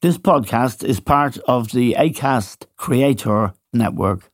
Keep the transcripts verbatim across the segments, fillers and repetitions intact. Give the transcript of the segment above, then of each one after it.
This podcast is part of the Acast Creator Network.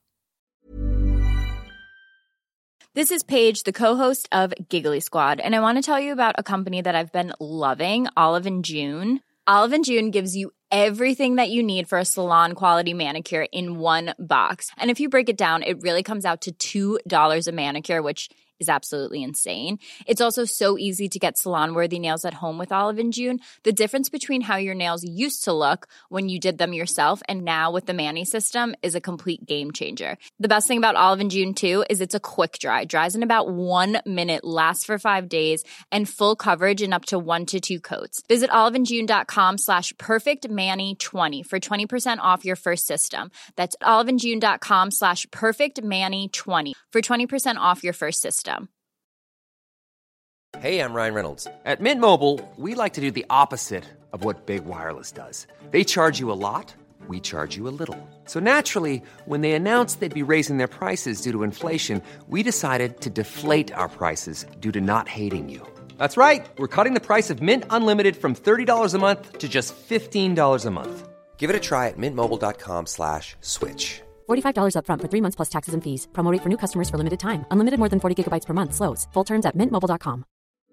This is Paige, the co-host of Giggly Squad, and I want to tell you about a company that I've been loving, Olive and June. Olive and June gives you everything that you need for a salon-quality manicure in one box. And if you break it down, it really comes out to two dollars a manicure, which is absolutely insane. It's also so easy to get salon-worthy nails at home with Olive and June. The difference between how your nails used to look when you did them yourself and now with the Mani system is a complete game changer. The best thing about Olive and June, too, is it's a quick dry. Dries in about one minute, lasts for five days, and full coverage in up to one to two coats. Visit oliveandjune.com slash perfectmani20 for twenty percent off your first system. That's oliveandjune.com slash perfectmani20 for twenty percent off your first system. Hey, I'm Ryan Reynolds. At Mint Mobile, we like to do the opposite of what Big Wireless does. They charge you a lot, we charge you a little. So naturally, when they announced they'd be raising their prices due to inflation, we decided to deflate our prices due to not hating you. That's right. We're cutting the price of Mint Unlimited from thirty dollars a month to just fifteen dollars a month. Give it a try at mintmobile.com slash switch. forty-five dollars up front for three months plus taxes and fees. Promo rate for new customers for limited time. Unlimited more than forty gigabytes per month. Slows full terms at mint mobile dot com.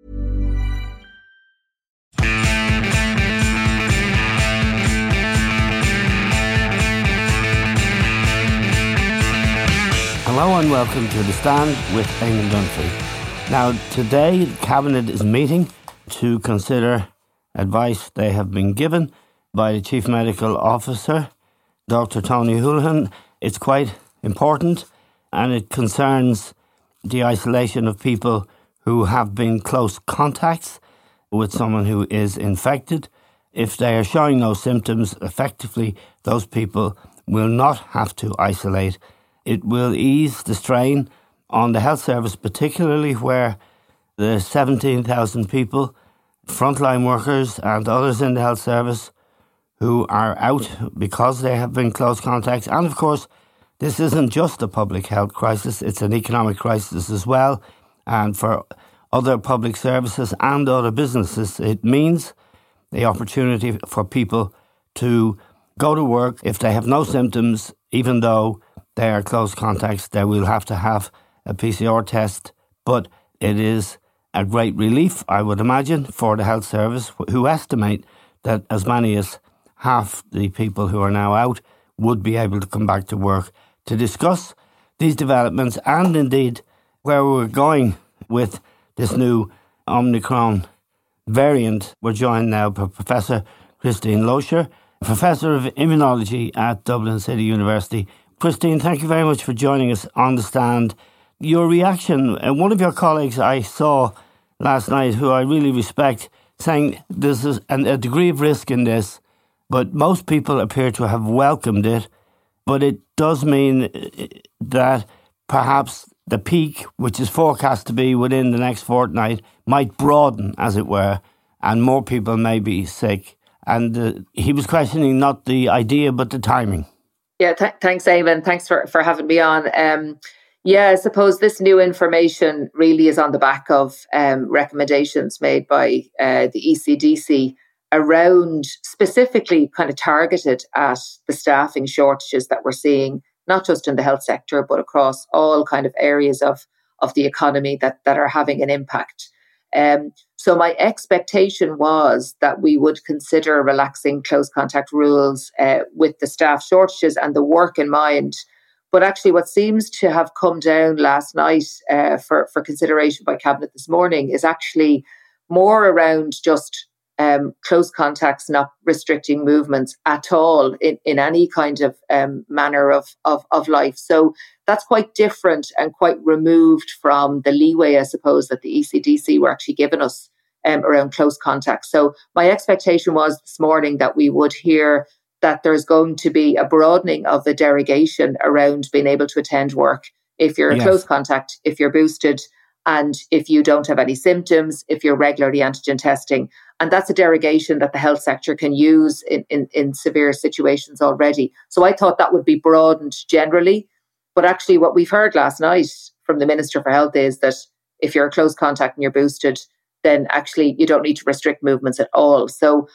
Hello and welcome to The Stand with Eamon Dunphy. Now, today the Cabinet is meeting to consider advice they have been given by the Chief Medical Officer, Doctor Tony Holohan. It's quite important and it concerns the isolation of people who have been close contacts with someone who is infected. If they are showing no symptoms, effectively those people will not have to isolate. It will ease the strain on the health service, particularly where the seventeen thousand people, frontline workers and others in the health service who are out because they have been close contacts. And of course, this isn't just a public health crisis, it's an economic crisis as well. And for other public services and other businesses, it means the opportunity for people to go to work if they have no symptoms, even though they are close contacts. They will have to have a P C R test, but it is a great relief, I would imagine, for the health service, who estimate that as many as half the people who are now out would be able to come back to work. To discuss these developments and indeed where we're going with this new Omicron variant, we're joined now by Professor Christine Loescher, Professor of Immunology at Dublin City University. Christine, thank you very much for joining us on The Stand. Your reaction, and one of your colleagues I saw last night, who I really respect, saying there's a, a degree of risk in this, but most people appear to have welcomed it. But it does mean that perhaps the peak, which is forecast to be within the next fortnight, might broaden, as it were, and more people may be sick. And uh, he was questioning not the idea, but the timing. Yeah, th- thanks, Eamon. Thanks for, for having me on. Um, yeah, I suppose this new information really is on the back of um, recommendations made by uh, the E C D C around, specifically kind of targeted at the staffing shortages that we're seeing, not just in the health sector, but across all kind of areas of, of the economy that, that are having an impact. Um, so my expectation was that we would consider relaxing close contact rules uh, with the staff shortages and the work in mind. But actually what seems to have come down last night uh, for, for consideration by Cabinet this morning is actually more around just um, close contacts, not restricting movements at all in, in any kind of um, manner of, of, of life. So that's quite different and quite removed from the leeway, I suppose, that the E C D C were actually giving us um, around close contacts. So my expectation was this morning that we would hear that there's going to be a broadening of the derogation around being able to attend work if you're a yes. close contact, if you're boosted, and if you don't have any symptoms, if you're regularly antigen testing. And that's a derogation that the health sector can use in, in, in severe situations already. So I thought that would be broadened generally. But actually what we've heard last night from the Minister for Health is that if you're a close contact and you're boosted, then actually you don't need to restrict movements at all. So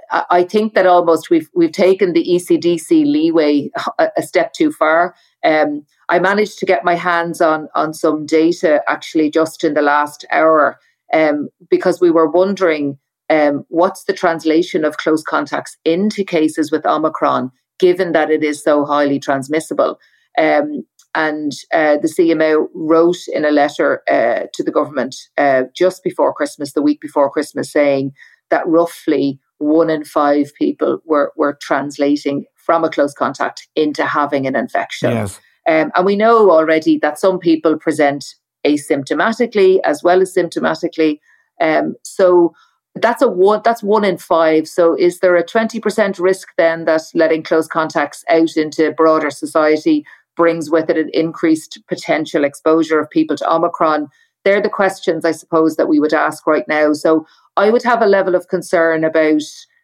I think that almost we've we've taken the E C D C leeway a, a step too far. Um, I managed to get my hands on on some data actually just in the last hour um, because we were wondering um, what's the translation of close contacts into cases with Omicron, given that it is so highly transmissible. Um, and uh, the C M O wrote in a letter uh, to the government uh, just before Christmas, the week before Christmas, saying that roughly one in five people were, were translating from a close contact into having an infection. Yes. Um, and we know already that some people present asymptomatically as well as symptomatically. Um, so that's a one, that's one in five. So is there a twenty percent risk then that letting close contacts out into broader society brings with it an increased potential exposure of people to Omicron? They're the questions, I suppose, that we would ask right now. So I would have a level of concern about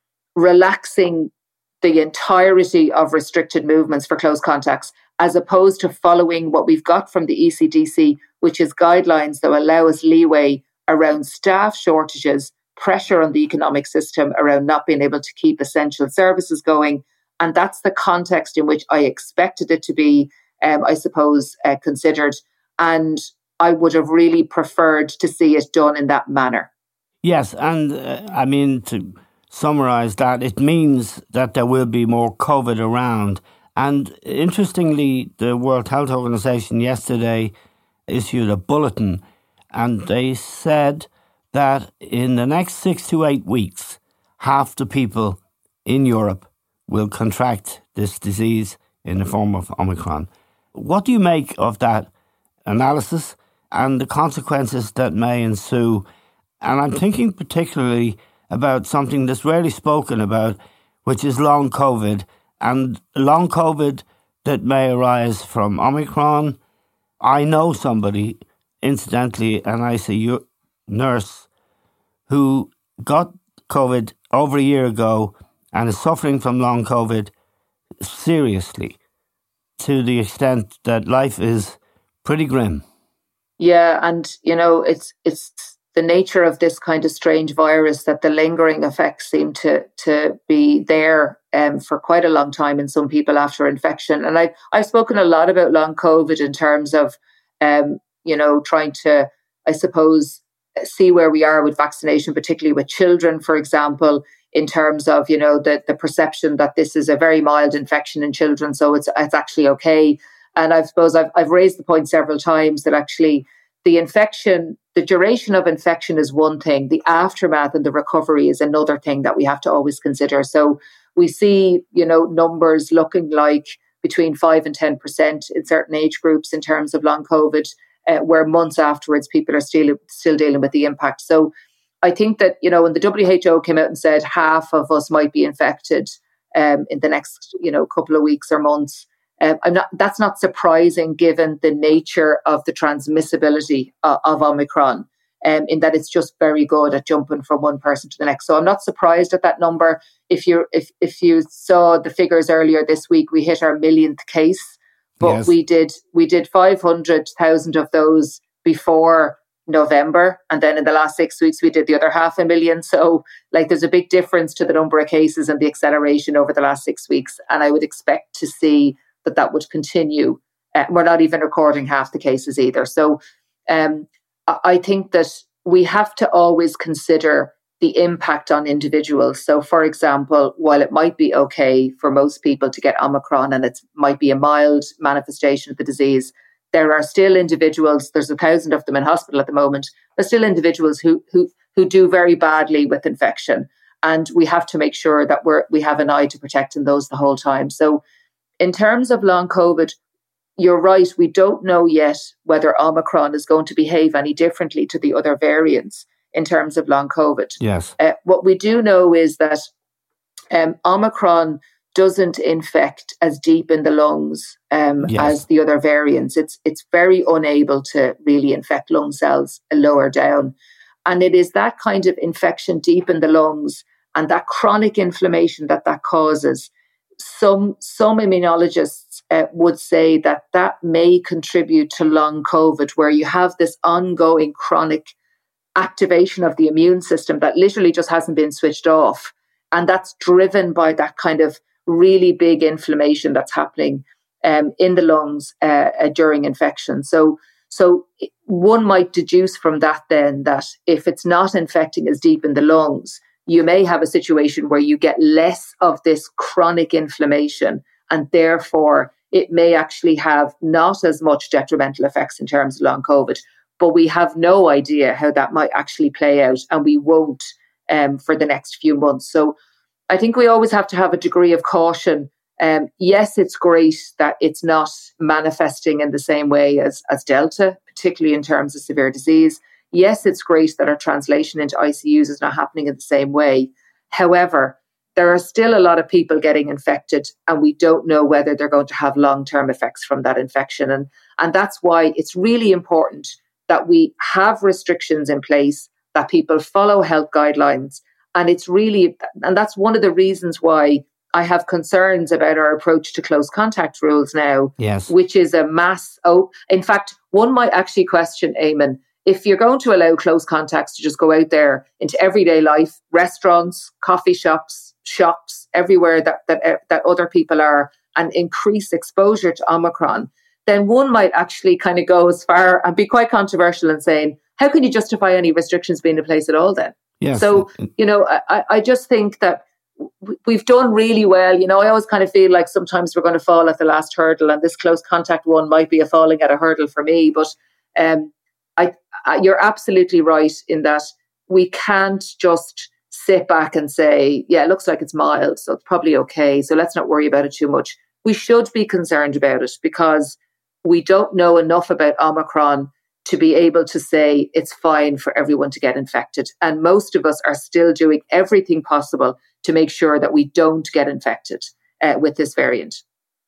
relaxing the entirety of restricted movements for close contacts, as opposed to following what we've got from the E C D C, which is guidelines that allow us leeway around staff shortages, pressure on the economic system around not being able to keep essential services going. And that's the context in which I expected it to be, um, I suppose, uh, considered. And I would have really preferred to see it done in that manner. Yes, and uh, I mean, to summarise that, it means that there will be more COVID around. And interestingly, the World Health Organization yesterday issued a bulletin, and they said that in the next six to eight weeks, half the people in Europe will contract this disease in the form of Omicron. What do you make of that analysis and the consequences that may ensue? And I'm thinking particularly about something that's rarely spoken about, which is long COVID, and long COVID that may arise from Omicron. I know somebody, incidentally, an I C U nurse, who got COVID over a year ago and is suffering from long COVID seriously, to the extent that life is pretty grim. Yeah, and, you know, it's it's the nature of this kind of strange virus that the lingering effects seem to to be there um, for quite a long time in some people after infection. And I've, I've spoken a lot about long COVID in terms of, um, you know, trying to, I suppose, see where we are with vaccination, particularly with children, for example, in terms of, you know, the, the perception that this is a very mild infection in children, so it's it's actually okay. And I suppose I've, I've raised the point several times that actually the infection, the duration of infection is one thing. The aftermath and the recovery is another thing that we have to always consider. So we see, you know, numbers looking like between five and ten percent in certain age groups in terms of long COVID, uh, where months afterwards people are still, still dealing with the impact. So I think that, you know, when the W H O came out and said half of us might be infected um, in the next, you know, couple of weeks or months, Um, I'm not, that's not surprising given the nature of the transmissibility of, of Omicron, um, in that it's just very good at jumping from one person to the next. So I'm not surprised at that number. If you if if you saw the figures earlier this week, we hit our millionth case, but Yes. we did we did five hundred thousand of those before November, and then in the last six weeks we did the other half a million. So like there's a big difference to the number of cases and the acceleration over the last six weeks, and I would expect to see that that would continue. Uh, we're not even recording half the cases either. So um, I think that we have to always consider the impact on individuals. So for example, while it might be okay for most people to get Omicron and it might be a mild manifestation of the disease, there are still individuals, there's a thousand of them in hospital at the moment, there's still individuals who who who do very badly with infection. And we have to make sure that we're we have an eye to protecting those the whole time. So in terms of long COVID, you're right, we don't know yet whether Omicron is going to behave any differently to the other variants in terms of long COVID. Yes. Uh, what we do know is that um, Omicron doesn't infect as deep in the lungs um, Yes. as the other variants. It's it's very unable to really infect lung cells lower down. And it is that kind of infection deep in the lungs and that chronic inflammation that that causes. Some some immunologists uh, would say that that may contribute to long COVID, where you have this ongoing chronic activation of the immune system that literally just hasn't been switched off. And that's driven by that kind of really big inflammation that's happening um, in the lungs uh, uh, during infection. So, so one might deduce from that then that if it's not infecting as deep in the lungs, you may have a situation where you get less of this chronic inflammation, and therefore it may actually have not as much detrimental effects in terms of long COVID. But we have no idea how that might actually play out, and we won't um, for the next few months. So I think we always have to have a degree of caution. Um, yes, it's great that it's not manifesting in the same way as, as Delta, particularly in terms of severe disease. Yes, it's great that our translation into I C Us is not happening in the same way. However, there are still a lot of people getting infected, and we don't know whether they're going to have long-term effects from that infection. And, and that's why it's really important that we have restrictions in place, that people follow health guidelines. And it's really, and that's one of the reasons why I have concerns about our approach to close contact rules now, yes. which is a mass. Oh, in fact, one might actually question, Eamon, if you're going to allow close contacts to just go out there into everyday life, restaurants, coffee shops, shops, everywhere that that, that other people are, and increase exposure to Omicron, then one might actually kind of go as far and be quite controversial in saying, how can you justify any restrictions being in place at all then? Yes. So, you know, I, I just think that we've done really well. You know, I always kind of feel like sometimes we're going to fall at the last hurdle, and this close contact one might be a falling at a hurdle for me. But um, I, I, you're absolutely right in that we can't just sit back and say, yeah, it looks like it's mild, so it's probably okay, so let's not worry about it too much. We should be concerned about it because we don't know enough about Omicron to be able to say it's fine for everyone to get infected. And most of us are still doing everything possible to make sure that we don't get infected uh, with this variant.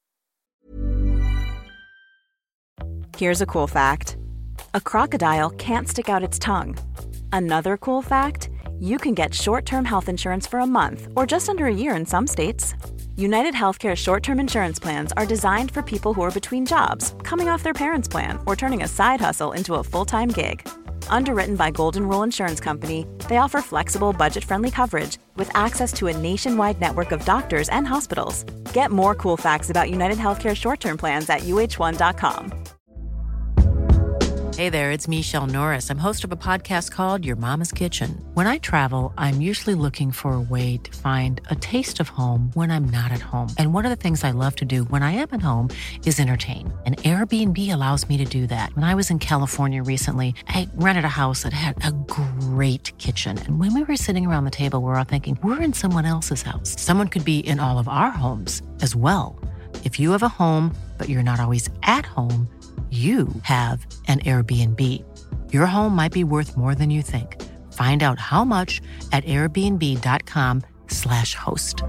Here's a cool fact. A crocodile can't stick out its tongue. Another cool fact, you can get short-term health insurance for a month or just under a year in some states. United Healthcare short-term insurance plans are designed for people who are between jobs, coming off their parents' plan, or turning a side hustle into a full-time gig. Underwritten by Golden Rule Insurance Company, they offer flexible, budget-friendly coverage with access to a nationwide network of doctors and hospitals. Get more cool facts about United Healthcare short-term plans at U H one dot com. Hey there, it's Michelle Norris. I'm host of a podcast called Your Mama's Kitchen. When I travel, I'm usually looking for a way to find a taste of home when I'm not at home. And one of the things I love to do when I am at home is entertain. And Airbnb allows me to do that. When I was in California recently, I rented a house that had a great kitchen. And when we were sitting around the table, we were all thinking, we're in someone else's house. Someone could be in all of our homes as well. If you have a home, but you're not always at home, you have an Airbnb. Your home might be worth more than you think. Find out how much at airbnb.com slash host.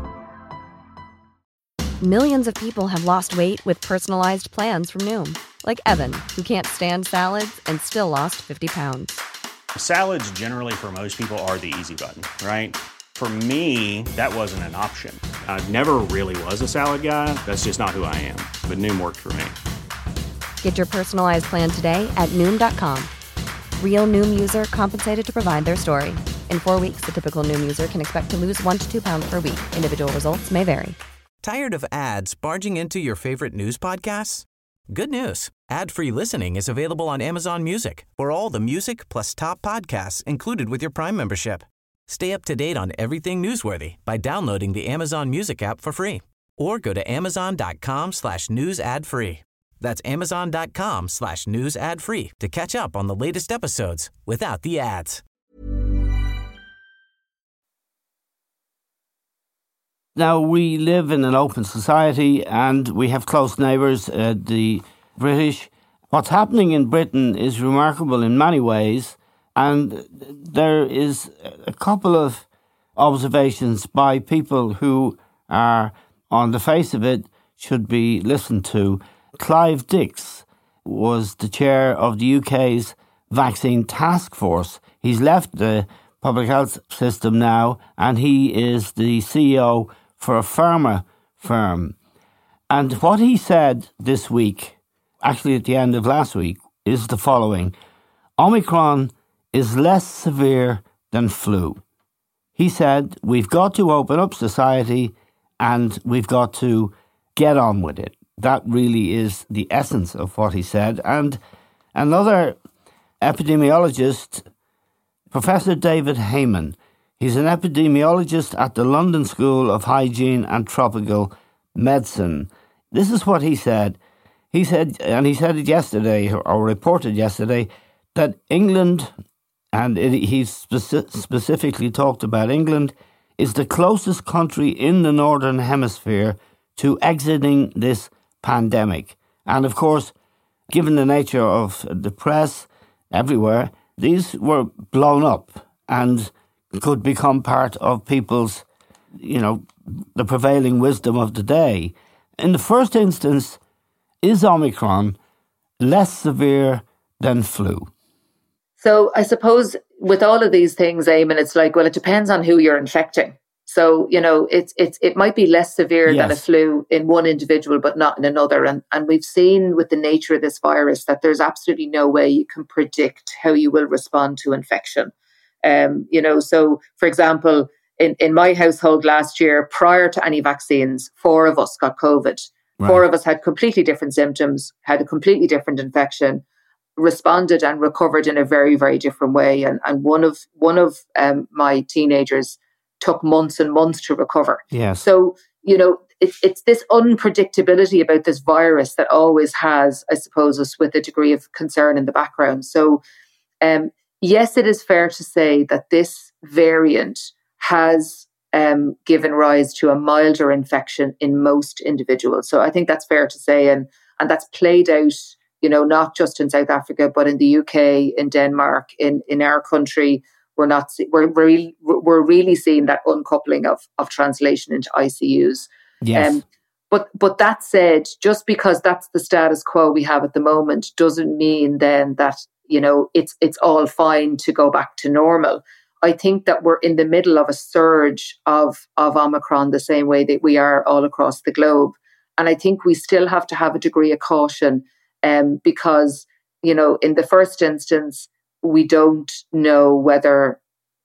Millions of people have lost weight with personalized plans from Noom. Like Evan, who can't stand salads and still lost fifty pounds. Salads generally for most people are the easy button, right? For me, that wasn't an option. I never really was a salad guy. That's just not who I am. But Noom worked for me. Get your personalized plan today at Noom dot com. Real Noom user compensated to provide their story. In four weeks, the typical Noom user can expect to lose one to two pounds per week. Individual results may vary. Tired of ads barging into your favorite news podcasts? Good news. Ad-free listening is available on Amazon Music for all the music plus top podcasts included with your Prime membership. Stay up to date on everything newsworthy by downloading the Amazon Music app for free or go to amazon.com slash news ad free. That's amazon.com slash news ad free to catch up on the latest episodes without the ads. Now, we live in an open society and we have close neighbours, uh, the British. What's happening in Britain is remarkable in many ways, and there is a couple of observations by people who are, on the face of it, should be listened to. Clive Dix was the chair of the U K's vaccine task force. He's left the public health system now, and he is the C E O for a pharma firm. And what he said this week, actually at the end of last week, is the following. Omicron is less severe than flu. he said, we've got to open up society and we've got to get on with it. That really is the essence of what he said. And another epidemiologist, Professor David Heyman, he's an epidemiologist at the London School of Hygiene and Tropical Medicine. This is what he said. He said, and he said it yesterday, or reported yesterday, that England, and it, he speci- specifically talked about England, is the closest country in the Northern Hemisphere to exiting this pandemic. And of course, given the nature of the press everywhere, these were blown up and could become part of people's, you know, the prevailing wisdom of the day. In the first instance, is Omicron less severe than flu? So I suppose with all of these things, Eamon, it's like, well, it depends on who you're infecting. So, you know, it's it's it might be less severe yes. than a flu in one individual, but not in another. And and we've seen with the nature of this virus that there's absolutely no way you can predict how you will respond to infection. Um, you know, so for example, in, in my household last year, prior to any vaccines, four of us got COVID. Right. Four of us had completely different symptoms, had a completely different infection, responded and recovered in a very, very different way. And and one of one of um, my teenagers took months and months to recover. Yes. So, you know, it, it's this unpredictability about this virus that always has, I suppose, us with a degree of concern in the background. So, um, yes, it is fair to say that this variant has um, given rise to a milder infection in most individuals. So I think that's fair to say. And, and that's played out, you know, not just in South Africa, but in the U K, in Denmark, in, in our country. We're not. We're really. We're really seeing that uncoupling of, of translation into I C Us. Yes. Um, but but that said, just because that's the status quo we have at the moment, doesn't mean then that, you know, it's it's all fine to go back to normal. I think that we're in the middle of a surge of of Omicron, the same way that we are all across the globe, and I think we still have to have a degree of caution, um, because, you know, in the first instance, we don't know whether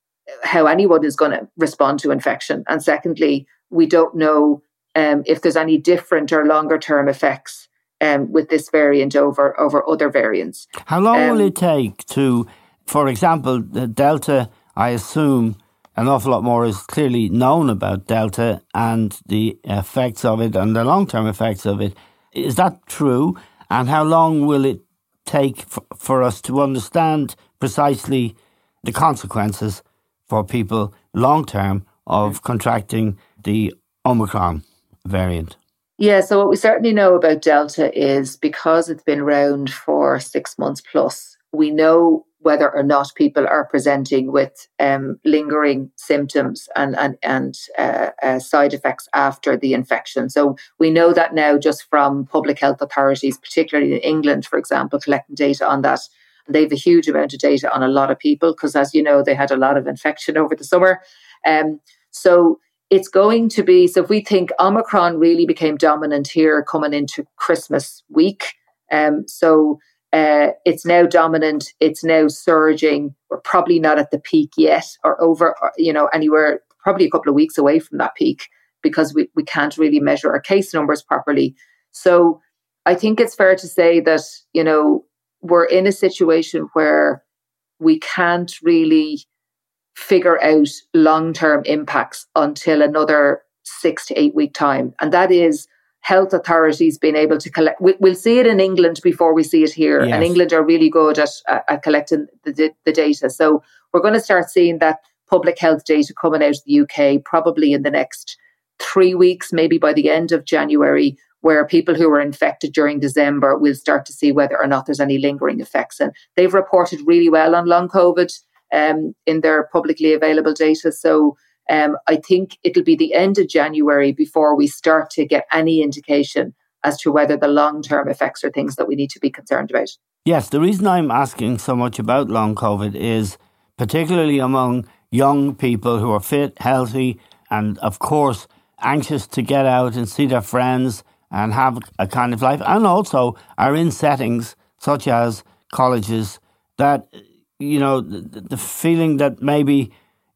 how anyone is going to respond to infection. And secondly, we don't know um, if there's any different or longer term effects um, with this variant over, over other variants. How long um, will it take to, for example, the Delta, I assume an awful lot more is clearly known about Delta and the effects of it and the long-term effects of it. Is that true? And how long will it take f- for us to understand precisely the consequences for people long-term of contracting the Omicron variant? Yeah, so what we certainly know about Delta is because it's been around for six months plus, we know whether or not people are presenting with um, lingering symptoms and and, and uh, uh, side effects after the infection. So we know that now just from public health authorities, particularly in England, for example, collecting data on that. They have a huge amount of data on a lot of people because, as you know, they had a lot of infection over the summer. Um, so it's going to be, so if we think Omicron really became dominant here coming into Christmas week, um, so uh, it's now dominant, it's now surging. We're probably not at the peak yet or over, or, you know, anywhere, probably a couple of weeks away from that peak because we, we can't really measure our case numbers properly. So I think it's fair to say that, you know, we're in a situation where we can't really figure out long-term impacts until another six to eight week time. And that is health authorities being able to collect. We'll see it in England before we see it here. Yes. And England are really good at, at collecting the, the data. So we're going to start seeing that public health data coming out of the U K probably in the next three weeks, maybe by the end of January, where people who were infected during December will start to see whether or not there's any lingering effects. And they've reported really well on long COVID um, in their publicly available data. So um, I think it'll be the end of January before we start to get any indication as to whether the long-term effects are things that we need to be concerned about. Yes, the reason I'm asking so much about long COVID is particularly among young people who are fit, healthy, and of course anxious to get out and see their friends and have a kind of life, and also are in settings such as colleges that, you know, the, the feeling that maybe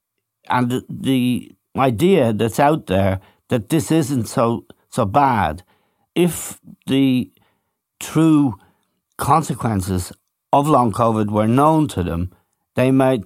And the, the idea that's out there that this isn't so so bad, if the true consequences of long COVID were known to them, they might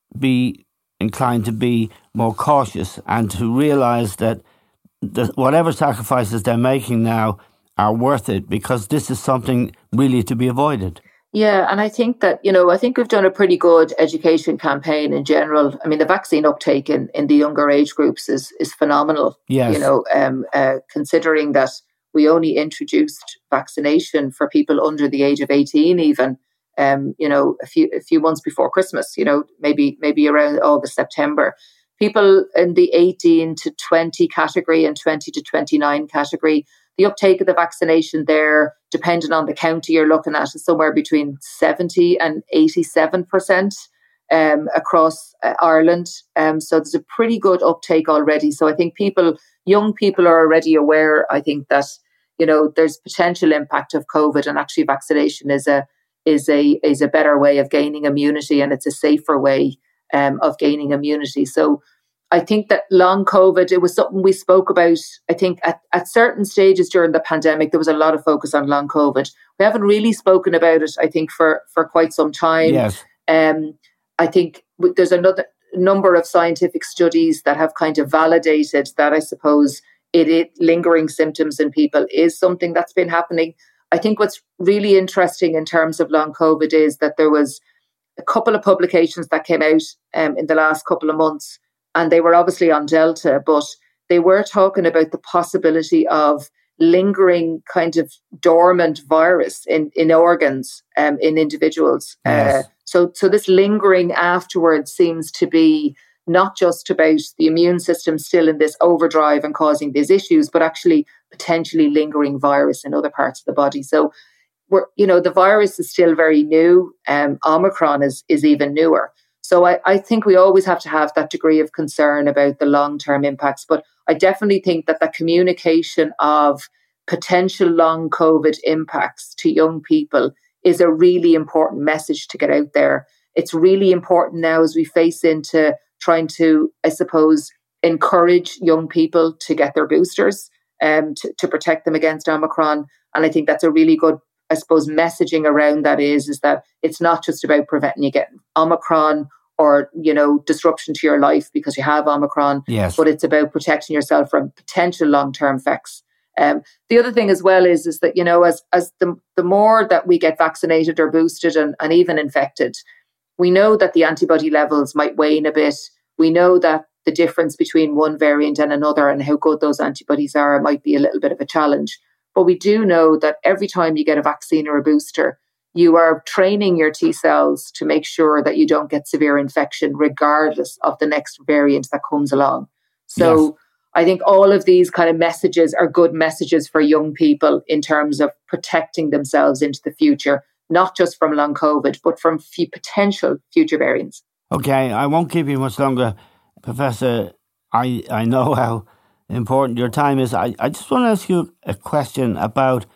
be inclined to be more cautious and to realise that the, whatever sacrifices they're making now are worth it, because this is something really to be avoided. Yeah, and I think that, you know, I think we've done a pretty good education campaign in general. I mean, the vaccine uptake in, in the younger age groups is is phenomenal. Yes. You know, um, uh, considering that we only introduced vaccination for people under the age of eighteen, even, um, you know, a few a few months before Christmas. You know, maybe maybe around August, September. People in the eighteen to twenty category and twenty to twenty-nine category, the uptake of the vaccination there, depending on the county you're looking at, is somewhere between seventy and eighty-seven percent um, across uh, Ireland. Um, so there's a pretty good uptake already. So I think people, young people are already aware, I think, that, you know, there's potential impact of COVID, and actually vaccination is a is a is a better way of gaining immunity, and it's a safer way um, of gaining immunity. So I think that long COVID, it was something we spoke about. I think at, at certain stages during the pandemic, there was a lot of focus on long COVID. We haven't really spoken about it, I think, for, for quite some time. Yes. Um, I think there's another number of scientific studies that have kind of validated that, I suppose, it, it lingering symptoms in people is something that's been happening. I think what's really interesting in terms of long COVID is that there was a couple of publications that came out um, in the last couple of months, and they were obviously on Delta, but they were talking about the possibility of lingering kind of dormant virus in, in organs um, in individuals. Yes. Uh, so, so this lingering afterwards seems to be not just about the immune system still in this overdrive and causing these issues, but actually potentially lingering virus in other parts of the body. So, we're, you know, the virus is still very new. Um, Omicron is is even newer. So I, I think we always have to have that degree of concern about the long-term impacts. But I definitely think that the communication of potential long COVID impacts to young people is a really important message to get out there. It's really important now as we face into trying to, I suppose, encourage young people to get their boosters um, to, to protect them against Omicron. And I think that's a really good, I suppose, messaging around that is, is that it's not just about preventing you getting Omicron or, you know, disruption to your life because you have Omicron, yes, but it's about protecting yourself from potential long-term effects. Um, the other thing as well is, is that, you know, as as the, the more that we get vaccinated or boosted and, and even infected, we know that the antibody levels might wane a bit. We know that the difference between one variant and another and how good those antibodies are might be a little bit of a challenge. But we do know that every time you get a vaccine or a booster, you are training your T cells to make sure that you don't get severe infection regardless of the next variant that comes along. So yes, I think all of these kind of messages are good messages for young people in terms of protecting themselves into the future, not just from long COVID, but from f- potential future variants. Okay, I won't keep you much longer. Professor, I, I know how important your time is. I, I just want to ask you a question about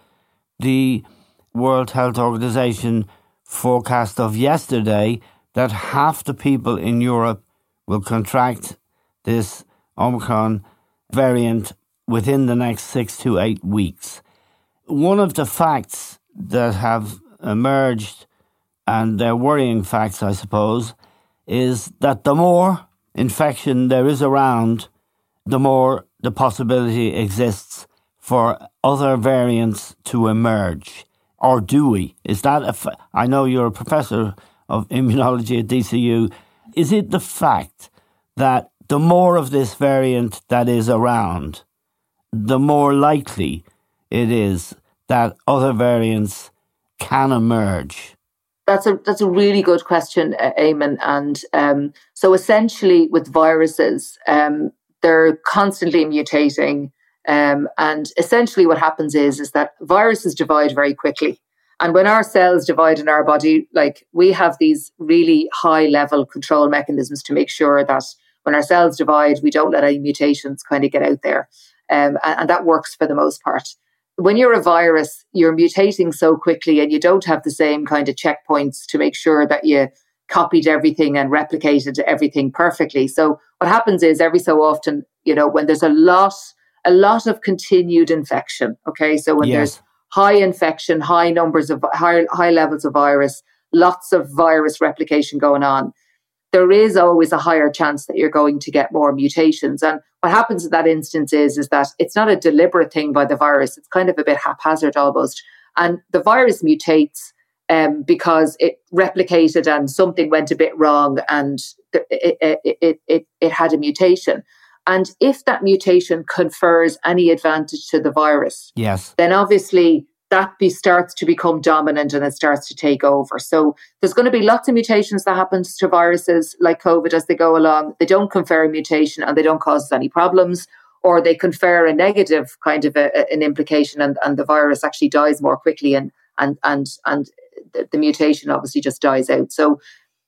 the World Health Organization forecast of yesterday that half the people in Europe will contract this Omicron variant within the next six to eight weeks. One of the facts that have emerged, and they're worrying facts, I suppose, is that the more infection there is around, the more the possibility exists for other variants to emerge. Or do we? Is that a fa- I know you're a professor of immunology at D C U. Is it the fact that the more of this variant that is around, the more likely it is that other variants can emerge? That's a that's a really good question, uh, Eamon. And um, so essentially with viruses, um, they're constantly mutating. Um, and essentially what happens is, is that viruses divide very quickly. And when our cells divide in our body, like we have these really high level control mechanisms to make sure that when our cells divide, we don't let any mutations kind of get out there. Um, and, and that works for the most part. When you're a virus, you're mutating so quickly and you don't have the same kind of checkpoints to make sure that you copied everything and replicated everything perfectly. So what happens is every so often, you know, when there's a lot, a lot of continued infection, okay, so when yes. there's high infection, high numbers of high, high levels of virus, lots of virus replication going on, there is always a higher chance that you're going to get more mutations. And what happens in that instance is, is that it's not a deliberate thing by the virus. It's kind of a bit haphazard almost. And the virus mutates um, because it replicated and something went a bit wrong and it, it, it, it, it had a mutation. And if that mutation confers any advantage to the virus, yes, then obviously that be, starts to become dominant and it starts to take over. So there's going to be lots of mutations that happen to viruses like COVID as they go along. They don't confer a mutation and they don't cause us any problems, or they confer a negative kind of a, a, an implication and, and the virus actually dies more quickly and and and and the, the mutation obviously just dies out. So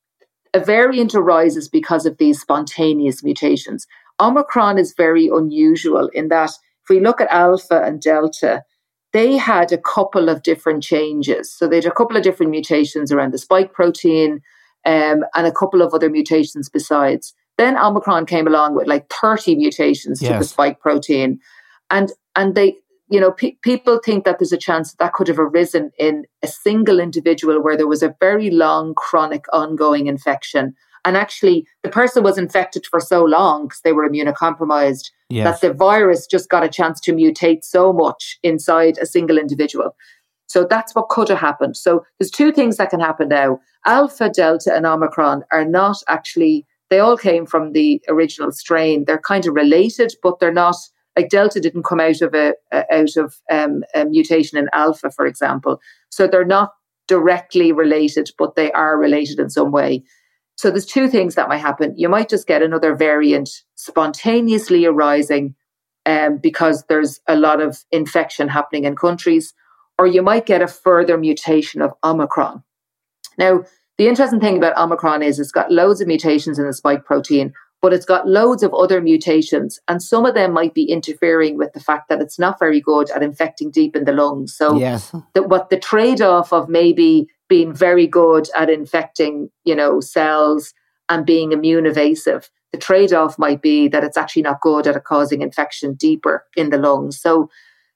a variant arises because of these spontaneous mutations. Omicron is very unusual in that if we look at Alpha and Delta, they had a couple of different changes. So they had a couple of different mutations around the spike protein um, and a couple of other mutations besides. Then Omicron came along with like thirty mutations yes. to the spike protein. And and they, you know, pe- people think that there's a chance that, that could have arisen in a single individual where there was a very long, chronic, ongoing infection. And actually, the person was infected for so long because they were immunocompromised yes. that the virus just got a chance to mutate so much inside a single individual. So that's what could have happened. So there's two things that can happen now. Alpha, Delta, and Omicron are not actually, they all came from the original strain. They're kind of related, but they're not, like Delta didn't come out of a, a out of um, a mutation in Alpha, for example. So they're not directly related, but they are related in some way. So there's two things that might happen. You might just get another variant spontaneously arising um, because there's a lot of infection happening in countries, or you might get a further mutation of Omicron. Now, the interesting thing about Omicron is it's got loads of mutations in the spike protein, but it's got loads of other mutations, and some of them might be interfering with the fact that it's not very good at infecting deep in the lungs. So yes. the, what the trade-off of maybe being very good at infecting, you know, cells and being immune evasive, the trade-off might be that it's actually not good at causing infection deeper in the lungs. So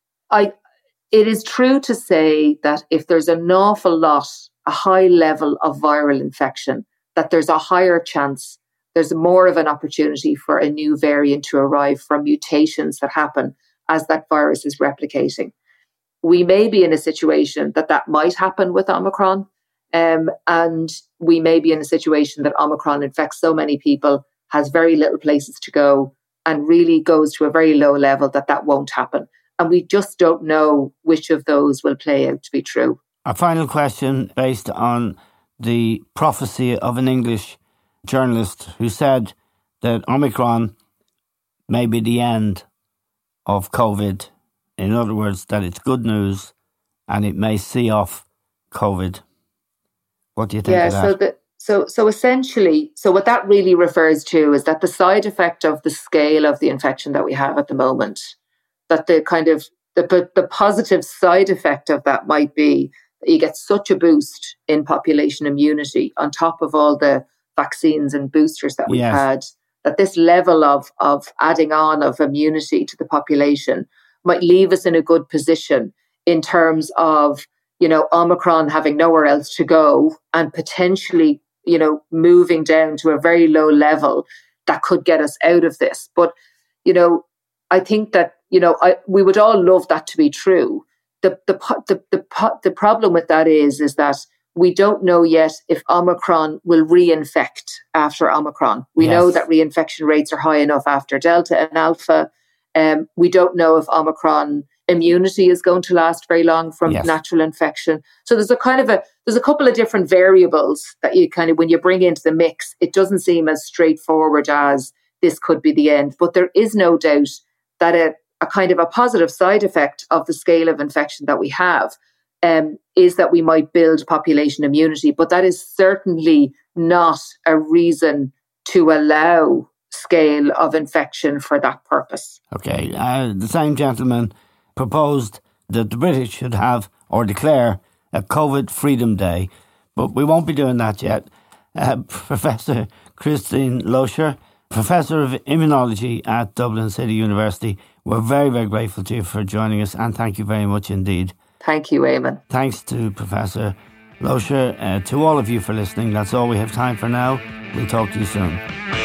I, it is true to say that if there's an awful lot, a high level of viral infection, that there's a higher chance, there's more of an opportunity for a new variant to arrive from mutations that happen as that virus is replicating. We may be in a situation that that might happen with Omicron, um, and we may be in a situation that Omicron infects so many people, has very little places to go, and really goes to a very low level that that won't happen. And we just don't know which of those will play out to be true. A final question based on the prophecy of an English journalist who said that Omicron may be the end of COVID. In other words, that it's good news and it may see off COVID. What do you think yeah, of that? So, the, so, so essentially, so what that really refers to is that the side effect of the scale of the infection that we have at the moment, that the kind of, the, the positive side effect of that might be that you get such a boost in population immunity on top of all the vaccines and boosters that we've yes. had, that this level of, of adding on of immunity to the population might leave us in a good position in terms of, you know, Omicron having nowhere else to go and potentially, you know, moving down to a very low level that could get us out of this. But, you know, I think that, you know, I, we would all love that to be true. The, the, the, the, the problem with that is, is that we don't know yet if Omicron will reinfect after Omicron. We yes. know that reinfection rates are high enough after Delta and Alpha. Um, we don't know if Omicron immunity is going to last very long from yes. natural infection. So there's a kind of a, there's a couple of different variables that you kind of, when you bring into the mix, it doesn't seem as straightforward as this could be the end. But there is no doubt that a, a kind of a positive side effect of the scale of infection that we have um, is that we might build population immunity. But that is certainly not a reason to allow scale of infection for that purpose. Okay. Uh, the same gentleman proposed that the British should have or declare a COVID Freedom Day, but we won't be doing that yet. uh, Professor Christine Loescher, Professor of Immunology at Dublin City University. We're very, very grateful to you for joining us, and thank you very much indeed. Thank you, Eamon. Thanks to Professor Loescher, uh, to all of you for listening. That's all we have time for now. We'll talk to you soon.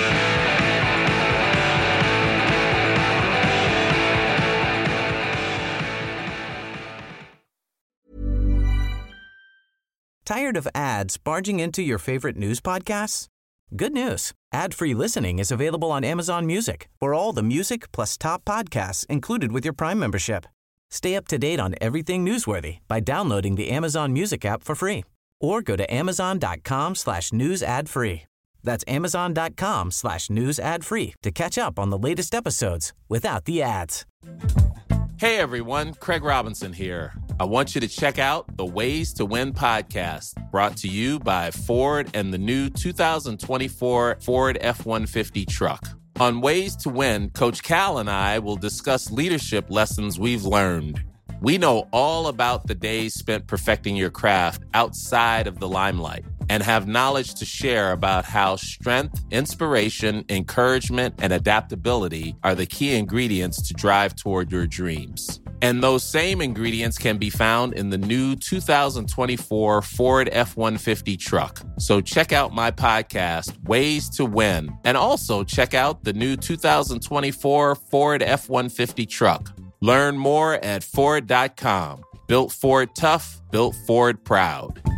Tired of ads barging into your favorite news podcasts? Good news. Ad-free listening is available on Amazon Music for all the music plus top podcasts included with your Prime membership. Stay up to date on everything newsworthy by downloading the Amazon Music app for free or go to amazon.com slash news ad free. That's amazon.com slash news ad free to catch up on the latest episodes without the ads. Hey everyone, Craig Robinson here. I want you to check out the Ways to Win podcast, brought to you by Ford and the new two thousand twenty-four Ford F one fifty truck. On Ways to Win, Coach Cal and I will discuss leadership lessons we've learned. We know all about the days spent perfecting your craft outside of the limelight and have knowledge to share about how strength, inspiration, encouragement, and adaptability are the key ingredients to drive toward your dreams. And those same ingredients can be found in the new two thousand twenty-four Ford F one fifty truck. So check out my podcast, Ways to Win, and also check out the new two thousand twenty-four Ford F one fifty truck. Learn more at Ford dot com. Built Ford tough, built Ford proud.